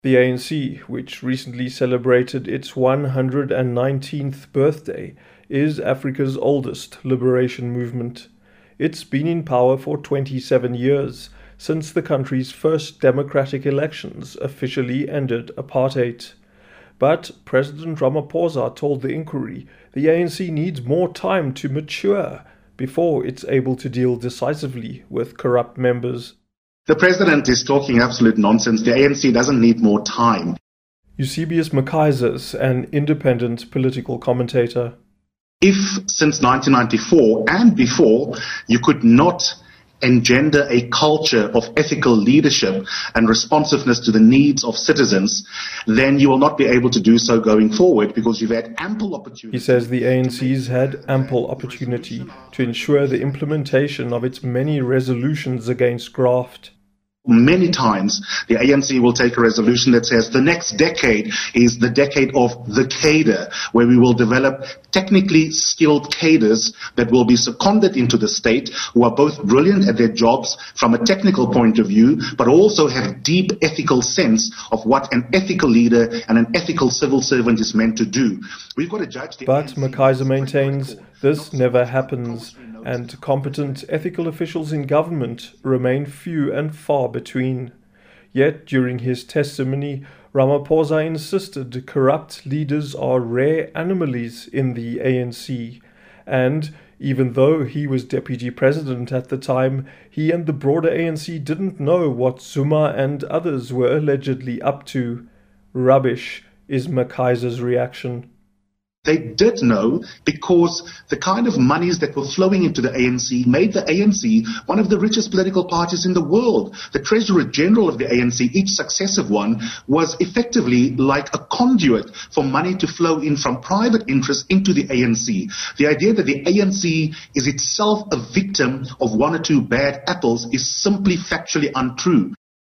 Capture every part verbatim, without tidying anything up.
The A N C, which recently celebrated its one hundred nineteenth birthday, is Africa's oldest liberation movement. It's been in power for twenty-seven years, since the country's first democratic elections officially ended apartheid. But President Ramaphosa told the Inquiry the A N C needs more time to mature before it's able to deal decisively with corrupt members. The president is talking absolute nonsense. The A N C doesn't need more time. Eusebius McKaysers, an independent political commentator. If since nineteen ninety-four and before you could not engender a culture of ethical leadership and responsiveness to the needs of citizens, then you will not be able to do so going forward because you've had ample opportunity. He says the A N C's had ample opportunity to ensure the implementation of its many resolutions against graft. Many times the A N C will take a resolution that says the next decade is the decade of the cadre, where we will develop technically skilled cadres that will be seconded into the state, who are both brilliant at their jobs from a technical point of view, but also have deep ethical sense of what an ethical leader and an ethical civil servant is meant to do. We've got to judge the But McKayser maintains this never happens, and competent ethical officials in government remain few and far between. Yet during his testimony, Ramaphosa insisted corrupt leaders are rare anomalies in the A N C, and even though he was deputy president at the time, he and the broader A N C didn't know what Zuma and others were allegedly up to. Rubbish is McKayser's reaction. They did know, because the kind of monies that were flowing into the A N C made the A N C one of the richest political parties in the world. The Treasurer General of the A N C, each successive one, was effectively like a conduit for money to flow in from private interests into the A N C. The idea that the A N C is itself a victim of one or two bad apples is simply factually untrue.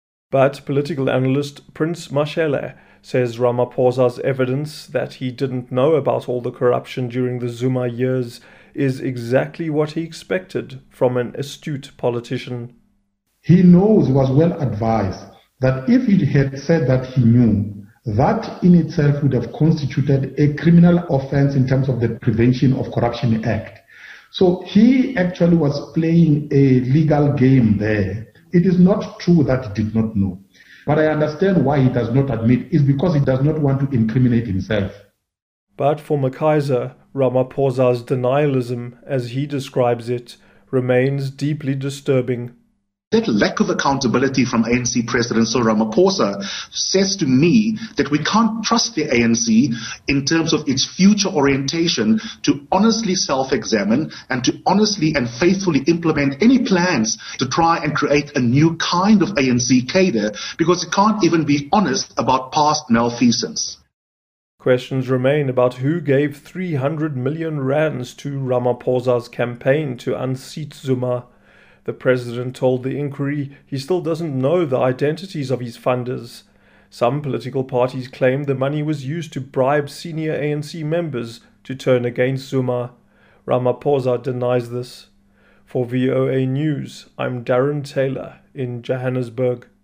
But political analyst Prince Mashele says Ramaphosa's evidence that he didn't know about all the corruption during the Zuma years is exactly what he expected from an astute politician. He knows, he was well advised, that if he had said that he knew, that in itself would have constituted a criminal offense in terms of the Prevention of Corruption Act. So he actually was playing a legal game there. It is not true that he did not know. But I understand why he does not admit. It's because he does not want to incriminate himself. But for McKayser, Ramaphosa's denialism, as he describes it, remains deeply disturbing. That lack of accountability from A N C President Cyril Ramaphosa says to me that we can't trust the A N C in terms of its future orientation to honestly self-examine and to honestly and faithfully implement any plans to try and create a new kind of A N C cadre, because it can't even be honest about past malfeasance. Questions remain about who gave three hundred million rands to Ramaphosa's campaign to unseat Zuma. The president told the Inquiry he still doesn't know the identities of his funders. Some political parties claim the money was used to bribe senior A N C members to turn against Zuma. Ramaphosa denies this. For V O A News, I'm Darren Taylor in Johannesburg.